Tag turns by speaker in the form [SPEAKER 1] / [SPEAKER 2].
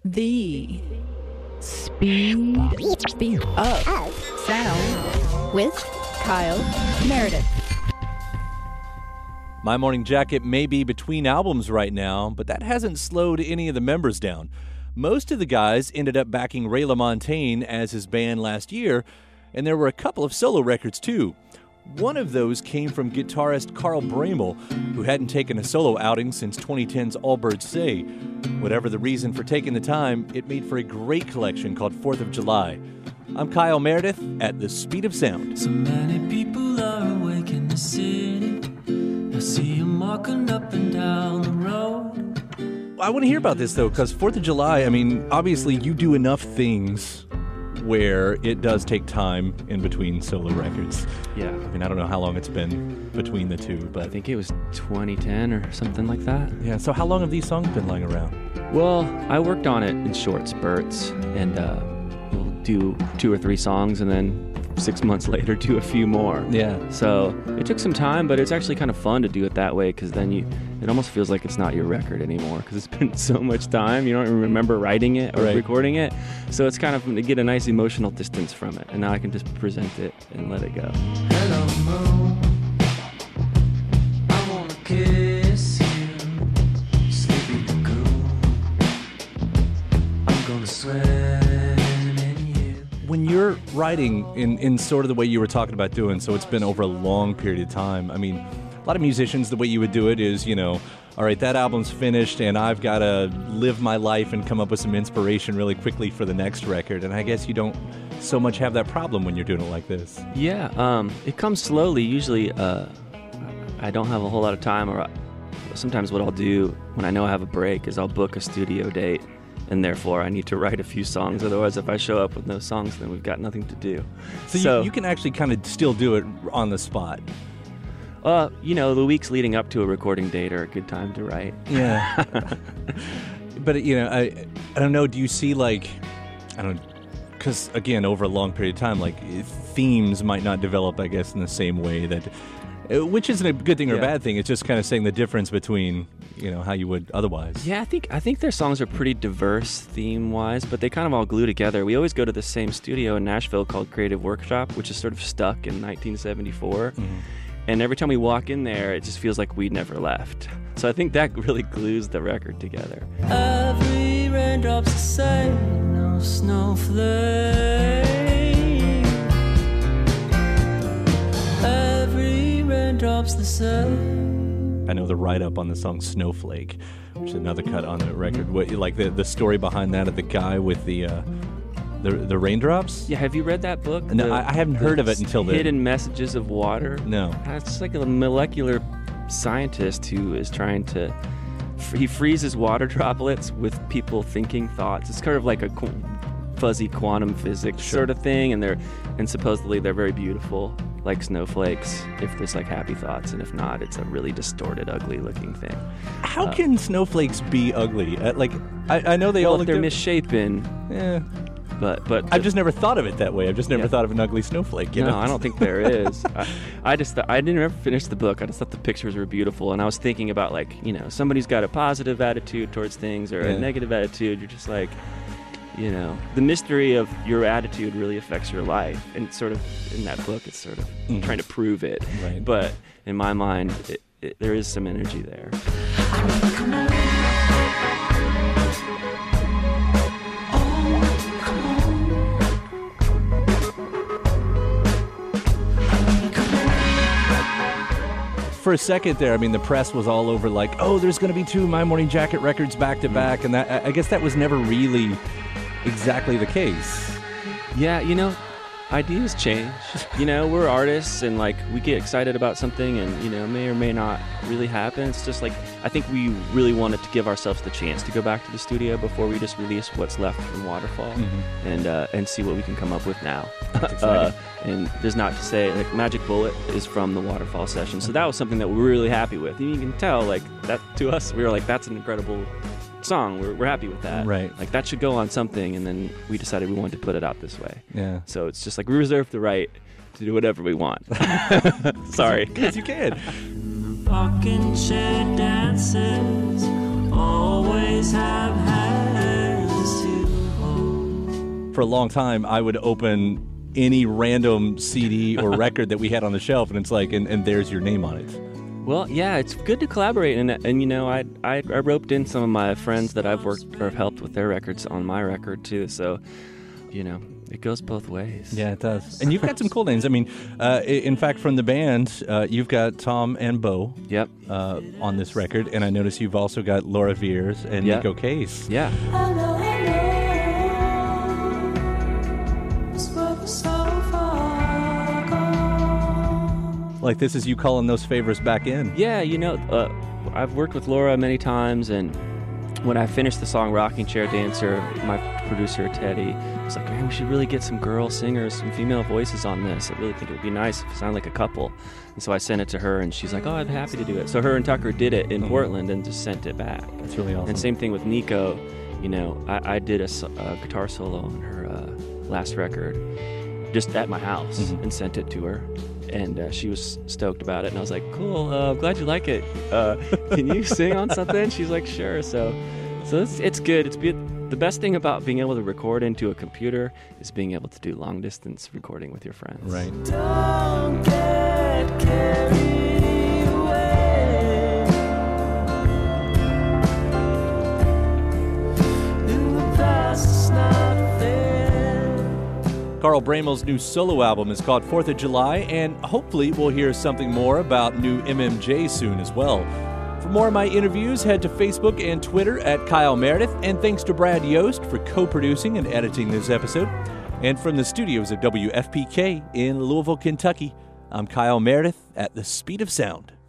[SPEAKER 1] The Speed Up Sound with Kyle Meredith.
[SPEAKER 2] My Morning Jacket may be between albums right now, but that hasn't slowed any of the members down. Most of the guys ended up backing Ray LaMontagne as his band last year, and there were a couple of solo records too. One of those came from guitarist Carl Bramel, who hadn't taken a solo outing since 2010's All Birds Say. Whatever the reason for taking the time, it made for a great collection called 4th of July. I'm Kyle Meredith at the Speed of Sound.
[SPEAKER 3] So many people are awake in the city. I see them walking up and down the road.
[SPEAKER 2] I want to hear about this, though, because 4th of July, I mean, obviously you do enough things where it does take time in between solo records.
[SPEAKER 4] Yeah.
[SPEAKER 2] I mean, I don't know how long it's been between the two, but
[SPEAKER 4] I think it was 2010 or something like that.
[SPEAKER 2] yeah. So how long have these songs been lying around?
[SPEAKER 4] Well, I worked on it in short spurts, and we'll do 2 or 3 songs, and then 6 months later do a few more.
[SPEAKER 2] Yeah.
[SPEAKER 4] So it took some time, but it's actually kind of fun to do it that way, because then it almost feels like it's not your record anymore, because it's been so much time. You don't even remember writing it or
[SPEAKER 2] Right.
[SPEAKER 4] recording it. So it's kind of to get a nice emotional distance from it, and now I can just present it and let it go.
[SPEAKER 3] Hello, moon. I wanna kiss you, sleepy cocoon. I'm gonna swim in you.
[SPEAKER 2] When you're writing in sort of the way you were talking about doing, so it's been over a long period of time. I mean, a lot of musicians, the way you would do it is, you know, all right, that album's finished and I've got to live my life and come up with some inspiration really quickly for the next record. And I guess you don't so much have that problem when you're doing it like this.
[SPEAKER 4] Yeah, it comes slowly. Usually, I don't have a whole lot of time, or sometimes what I'll do when I know I have a break is I'll book a studio date, and therefore I need to write a few songs. Otherwise, if I show up with no songs, then we've got nothing to do.
[SPEAKER 2] So you can actually kind of still do it on the spot.
[SPEAKER 4] The weeks leading up to a recording date are a good time to write.
[SPEAKER 2] Yeah. But, you know, I don't know, do you see, like, I don't know, because, again, over a long period of time, like, themes might not develop, I guess, in the same way that, which isn't a good thing or a
[SPEAKER 4] Yeah.
[SPEAKER 2] bad thing. It's just kind of saying the difference between, you know, how you would otherwise.
[SPEAKER 4] Yeah, I think their songs are pretty diverse theme-wise, but they kind of all glue together. We always go to the same studio in Nashville called Creative Workshop, which is sort of stuck in 1974.
[SPEAKER 2] Mm-hmm.
[SPEAKER 4] And every time we walk in there, it just feels like we never left. So I think that really glues the record together.
[SPEAKER 3] Every raindrop's the same, no snowflake. Every raindrop's the same.
[SPEAKER 2] I know the write-up on the song Snowflake, which is another cut on the record. What, like the story behind that of the guy with the raindrops?
[SPEAKER 4] Yeah, have you read that book?
[SPEAKER 2] No, I haven't heard of it until then.
[SPEAKER 4] Hidden Messages of Water?
[SPEAKER 2] No.
[SPEAKER 4] It's like a molecular scientist who is trying to... He freezes water droplets with people thinking thoughts. It's kind of like a fuzzy quantum physics sort of thing, and supposedly they're very beautiful, like snowflakes, if there's like happy thoughts, and if not, it's a really distorted, ugly-looking thing.
[SPEAKER 2] How can snowflakes be ugly? I know they all look
[SPEAKER 4] they're
[SPEAKER 2] different.
[SPEAKER 4] misshapen,
[SPEAKER 2] Yeah.
[SPEAKER 4] but
[SPEAKER 2] I've just never thought of it that way. I've just never
[SPEAKER 4] Yeah.
[SPEAKER 2] thought of an ugly snowflake. You
[SPEAKER 4] No,
[SPEAKER 2] know?
[SPEAKER 4] I don't think there is. I didn't ever finish the book. I just thought the pictures were beautiful, and I was thinking about, like, you know, somebody's got a positive attitude towards things or
[SPEAKER 2] Yeah.
[SPEAKER 4] a negative attitude. You're just like, you know, the mystery of your attitude really affects your life, and it's sort of in that book, it's sort of trying to prove it.
[SPEAKER 2] Right.
[SPEAKER 4] But in my mind, there is some energy there.
[SPEAKER 2] For a second there, I mean, the press was all over like, oh, there's going to be 2 My Morning Jacket records back to back, and that I guess that was never really exactly the case.
[SPEAKER 4] Yeah, you know, ideas change. You know, we're artists, and like we get excited about something, and you know, may or may not really happen. It's just like I think we really wanted to give ourselves the chance to go back to the studio before we just release what's left from Waterfall, and see what we can come up with now. And there's not to say, like, Magic Bullet is from the Waterfall session, so that was something that we were really happy with. And you can tell, like, that to us, we were like, that's an incredible song. We're happy with that.
[SPEAKER 2] Right.
[SPEAKER 4] Like, that should go on something, and then we decided we wanted to put it out this way.
[SPEAKER 2] Yeah.
[SPEAKER 4] So it's just like we reserve the right to do whatever we want. Sorry.
[SPEAKER 2] Because you can.
[SPEAKER 3] Rocking chair dances always have had
[SPEAKER 2] for a long time, I would open any random CD or record that we had on the shelf, and it's like, and there's your name on it.
[SPEAKER 4] Well, yeah, it's good to collaborate, and you know, I roped in some of my friends that I've worked or helped with their records on my record too. So, you know, it goes both ways.
[SPEAKER 2] Yeah, it does. And you've got some cool names. I mean, in fact, from the band, you've got Tom and Bo.
[SPEAKER 4] Yep.
[SPEAKER 2] On this record, and I notice you've also got Laura Veers and
[SPEAKER 4] Yep.
[SPEAKER 2] Nico Case.
[SPEAKER 4] Yeah.
[SPEAKER 2] Like, this is you calling those favors back in.
[SPEAKER 4] Yeah, you know, I've worked with Laura many times, and when I finished the song Rocking Chair Dancer, my producer Teddy was like, man, we should really get some girl singers, some female voices on this. I really think it would be nice if it sounded like a couple. And so I sent it to her, and she's like, oh, I'm happy to do it. So her and Tucker did it in Portland and just sent it back.
[SPEAKER 2] That's really awesome.
[SPEAKER 4] And same thing with Nico. You know, I did a guitar solo on her last record just at my house and sent it to her. And she was stoked about it, and I was like, cool, I'm glad you like it. Can you sing on something? She's like, sure. So it's good. The best thing about being able to record into a computer is being able to do long-distance recording with your friends.
[SPEAKER 2] Right.
[SPEAKER 3] Don't get carried away in the past. It's not fair.
[SPEAKER 2] Carl Bramel's new solo album is called 4th of July, and hopefully we'll hear something more about new MMJ soon as well. For more of my interviews, head to Facebook and Twitter at Kyle Meredith, and thanks to Brad Yost for co-producing and editing this episode. And from the studios of WFPK in Louisville, Kentucky, I'm Kyle Meredith at the Speed of Sound.